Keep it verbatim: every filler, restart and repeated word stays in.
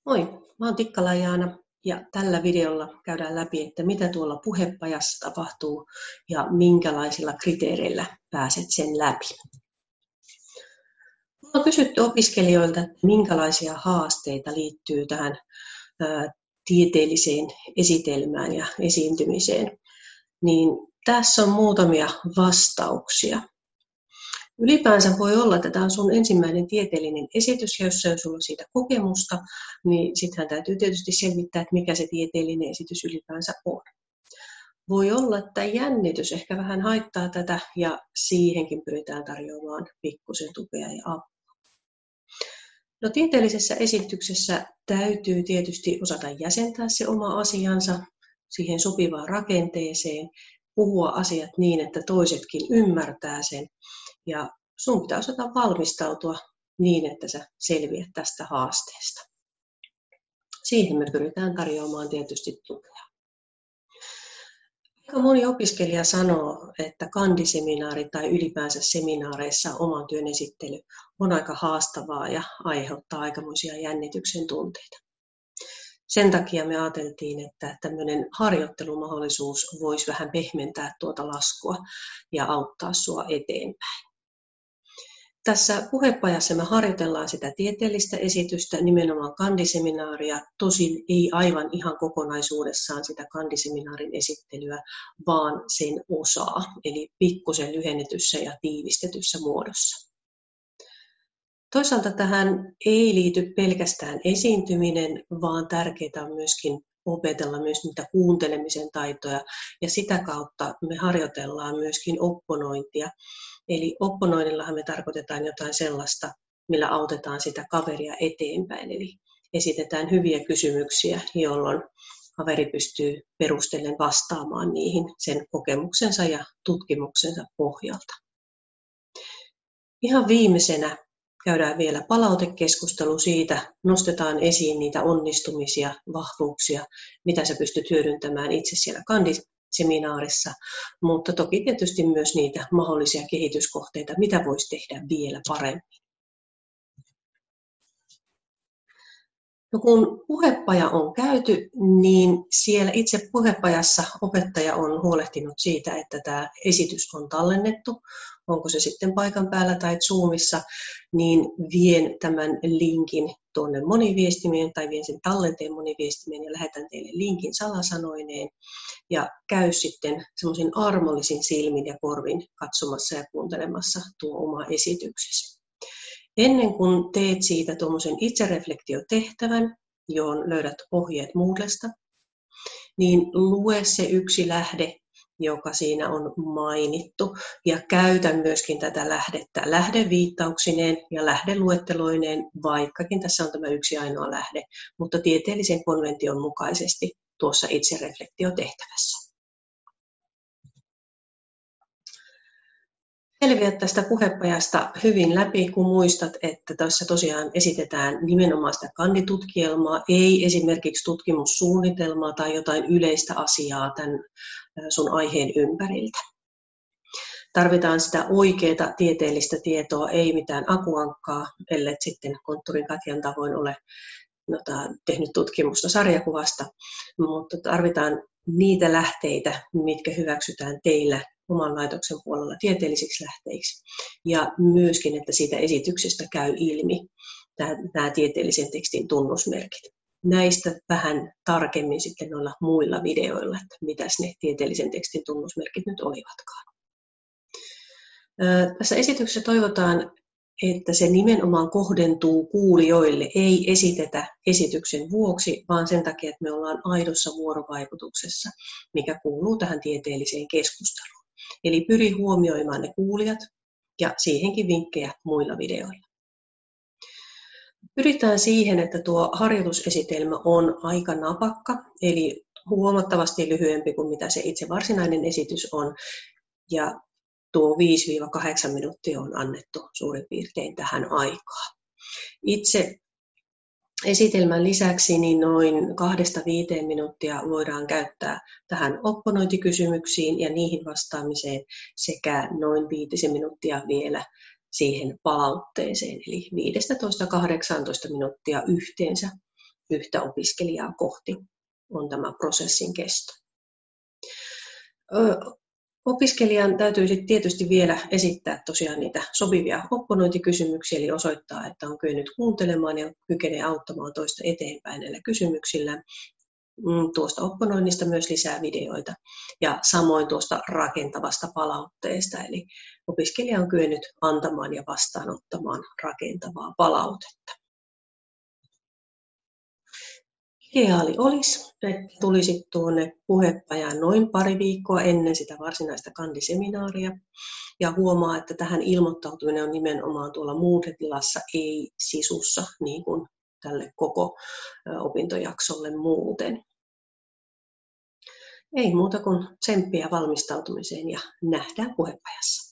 Moi, mä oon Tikkala Jaana ja tällä videolla käydään läpi, että mitä tuolla puhepajassa tapahtuu ja minkälaisilla kriteereillä pääset sen läpi. Mä oon kysytty opiskelijoilta, minkälaisia haasteita liittyy tähän ää, tieteelliseen esitelmään ja esiintymiseen. Niin tässä on muutamia vastauksia. Ylipäänsä voi olla, että tämä on sun ensimmäinen tieteellinen esitys, ja jos se on sulla siitä kokemusta, niin sittenhän täytyy tietysti selvittää, että mikä se tieteellinen esitys ylipäänsä on. Voi olla, että jännitys ehkä vähän haittaa tätä, ja siihenkin pyritään tarjoamaan pikkusen tukea ja apua. No, tieteellisessä esityksessä täytyy tietysti osata jäsentää se oma asiansa siihen sopivaan rakenteeseen, puhua asiat niin, että toisetkin ymmärtää sen. Ja sun pitää osata valmistautua niin, että sä selviät tästä haasteesta. Siihen me pyritään tarjoamaan tietysti tukea. Aika moni opiskelija sanoo, että kandiseminaari tai ylipäänsä seminaareissa oman työn esittely on aika haastavaa ja aiheuttaa aikamoisia jännityksen tunteita. Sen takia me ajateltiin, että tämmöinen harjoittelumahdollisuus voisi vähän pehmentää tuota laskua ja auttaa sua eteenpäin. Tässä puhepajassa me harjoitellaan sitä tieteellistä esitystä, nimenomaan kandiseminaaria, tosin ei aivan ihan kokonaisuudessaan sitä kandiseminaarin esittelyä, vaan sen osaa, eli pikkusen lyhennetyssä ja tiivistetyssä muodossa. Toisaalta tähän ei liity pelkästään esiintyminen, vaan tärkeää on myöskin opetella myös niitä kuuntelemisen taitoja, ja sitä kautta me harjoitellaan myöskin opponointia. Eli opponoinnillahan me tarkoitetaan jotain sellaista, millä autetaan sitä kaveria eteenpäin. Eli esitetään hyviä kysymyksiä, jolloin kaveri pystyy perustellen vastaamaan niihin sen kokemuksensa ja tutkimuksensa pohjalta. Ihan viimeisenä käydään vielä palautekeskustelu siitä, nostetaan esiin niitä onnistumisia, vahvuuksia, mitä sä pystyt hyödyntämään itse siellä kandiseminaarissa, mutta toki tietysti myös niitä mahdollisia kehityskohteita, mitä voisi tehdä vielä paremmin. No, kun puhepaja on käyty, niin siellä itse puhepajassa opettaja on huolehtinut siitä, että tämä esitys on tallennettu. Onko se sitten paikan päällä tai Zoomissa, niin vien tämän linkin tuonne moniviestimeen tai vien sen tallenteen moniviestimeen ja lähetän teille linkin salasanoineen. Ja käy sitten semmoisin armollisin silmin ja korvin katsomassa ja kuuntelemassa tuo oma esityksesi. Ennen kuin teet siitä tuommoisen itsereflektiotehtävän, johon löydät ohjeet Moodlesta, niin lue se yksi lähde, joka siinä on mainittu, ja käytä myöskin tätä lähdettä lähdeviittauksineen ja lähdeluetteloineen, vaikkakin tässä on tämä yksi ainoa lähde, mutta tieteellisen konvention mukaisesti tuossa itsereflektiotehtävässä. Selviät tästä puhepajasta hyvin läpi, kun muistat, että tässä tosiaan esitetään nimenomaan sitä kanditutkielmaa, ei esimerkiksi tutkimussuunnitelmaa tai jotain yleistä asiaa tämän sun aiheen ympäriltä. Tarvitaan sitä oikeaa tieteellistä tietoa, ei mitään akuankkaa, ellei sitten konttorin Katjan tavoin ole jota, tehnyt tutkimusta sarjakuvasta, mutta tarvitaan niitä lähteitä, mitkä hyväksytään teillä oman laitoksen puolella tieteellisiksi lähteiksi, ja myöskin, että siitä esityksestä käy ilmi nämä tieteellisen tekstin tunnusmerkit. Näistä vähän tarkemmin sitten noilla muilla videoilla, että mitäs ne tieteellisen tekstin tunnusmerkit nyt olivatkaan. Tässä esityksessä toivotaan, että se nimenomaan kohdentuu kuulijoille, ei esitetä esityksen vuoksi, vaan sen takia, että me ollaan aidossa vuorovaikutuksessa, mikä kuuluu tähän tieteelliseen keskusteluun. Eli pyri huomioimaan ne kuulijat ja siihenkin vinkkejä muilla videoilla. Pyritään siihen, että tuo harjoitusesitelmä on aika napakka, eli huomattavasti lyhyempi kuin mitä se itse varsinainen esitys on. Ja tuo viisi kahdeksan minuuttia on annettu suurin piirtein tähän aikaan. Itse esitelmän lisäksi niin noin kahdesta viiteen minuuttia voidaan käyttää tähän opponointikysymyksiin ja niihin vastaamiseen sekä noin viitisen minuuttia vielä siihen palautteeseen, eli viisitoista kahdeksantoista minuuttia yhteensä yhtä opiskelijaa kohti on tämä prosessin kesto. Opiskelijan täytyy sitten tietysti vielä esittää tosiaan niitä sopivia opponointikysymyksiä, eli osoittaa, että on kyennyt kuuntelemaan ja kykenee auttamaan toista eteenpäin näillä kysymyksillä. Tuosta opponoinnista myös lisää videoita ja samoin tuosta rakentavasta palautteesta, eli opiskelija on kyennyt antamaan ja vastaanottamaan rakentavaa palautetta. Ideaali olisi, että tulisit tuonne puhepajaan noin pari viikkoa ennen sitä varsinaista kandiseminaaria ja huomaa, että tähän ilmoittautuminen on nimenomaan tuolla Moodle-tilassa, ei sisussa niin kuin tälle koko opintojaksolle muuten. Ei muuta kuin tsemppiä valmistautumiseen ja nähdään puhepajassa.